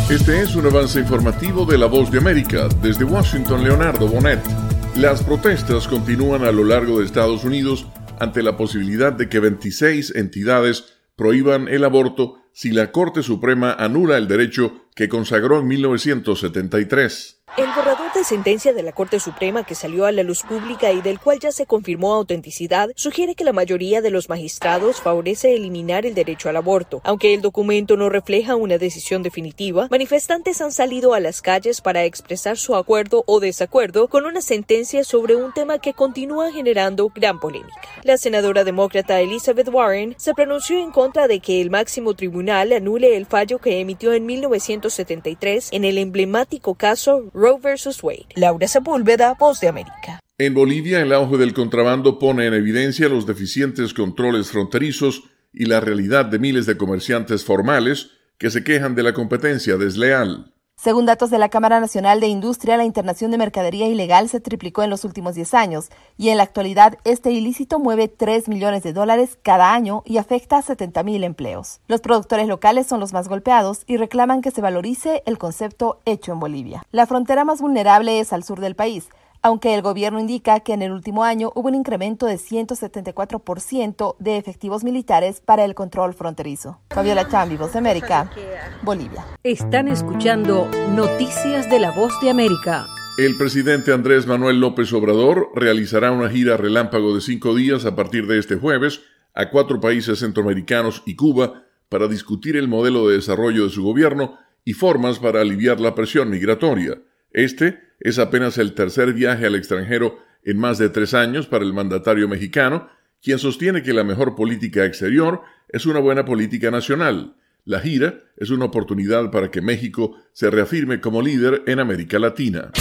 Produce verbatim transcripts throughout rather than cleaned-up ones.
Este es un avance informativo de La Voz de América. Desde Washington, Leonardo Bonet. Las protestas continúan a lo largo de Estados Unidos ante la posibilidad de que veintiséis entidades prohíban el aborto si la Corte Suprema anula el derecho que consagró en mil novecientos setenta y tres. El borrador de sentencia de la Corte Suprema que salió a la luz pública y del cual ya se confirmó autenticidad sugiere que la mayoría de los magistrados favorece eliminar el derecho al aborto. Aunque el documento no refleja una decisión definitiva, manifestantes han salido a las calles para expresar su acuerdo o desacuerdo con una sentencia sobre un tema que continúa generando gran polémica. La senadora demócrata Elizabeth Warren se pronunció en contra de que el máximo tribunal anule el fallo que emitió en mil novecientos setenta y tres en el emblemático caso Roe versus Wade. Laura Sepúlveda, Voz de América. En Bolivia, el auge del contrabando pone en evidencia los deficientes controles fronterizos y la realidad de miles de comerciantes formales que se quejan de la competencia desleal. Según datos de la Cámara Nacional de Industria, la internación de mercadería ilegal se triplicó en los últimos diez años y en la actualidad este ilícito mueve tres millones de dólares cada año y afecta a setenta mil empleos. Los productores locales son los más golpeados y reclaman que se valorice el concepto hecho en Bolivia. La frontera más vulnerable es al sur del país, aunque el gobierno indica que en el último año hubo un incremento de ciento setenta y cuatro por ciento de efectivos militares para el control fronterizo. Fabiola Chambi, Voz de América, Bolivia. Están escuchando Noticias de la Voz de América. El presidente Andrés Manuel López Obrador realizará una gira relámpago de cinco días a partir de este jueves a cuatro países centroamericanos y Cuba para discutir el modelo de desarrollo de su gobierno y formas para aliviar la presión migratoria. Este es apenas el tercer viaje al extranjero en más de tres años para el mandatario mexicano, quien sostiene que la mejor política exterior es una buena política nacional. La gira es una oportunidad para que México se reafirme como líder en América Latina.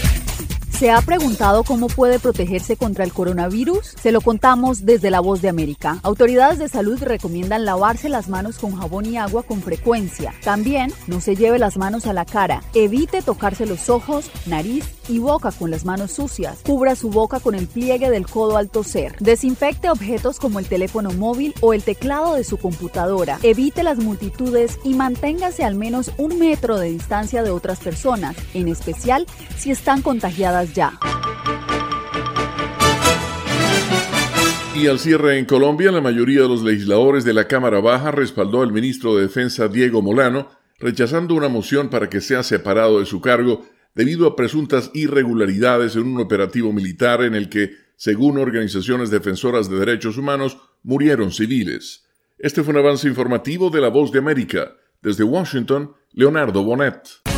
¿Se ha preguntado cómo puede protegerse contra el coronavirus? Se lo contamos desde La Voz de América. Autoridades de salud recomiendan lavarse las manos con jabón y agua con frecuencia. También no se lleve las manos a la cara. Evite tocarse los ojos, nariz y boca con las manos sucias. Cubra su boca con el pliegue del codo al toser. Desinfecte objetos como el teléfono móvil o el teclado de su computadora. Evite las multitudes y manténgase al menos un metro de distancia de otras personas, en especial si están contagiadas ya. Y al cierre en Colombia, la mayoría de los legisladores de la Cámara Baja respaldó al ministro de Defensa Diego Molano, rechazando una moción para que sea separado de su cargo debido a presuntas irregularidades en un operativo militar en el que, según organizaciones defensoras de derechos humanos, murieron civiles. Este fue un avance informativo de La Voz de América. Desde Washington, Leonardo Bonet.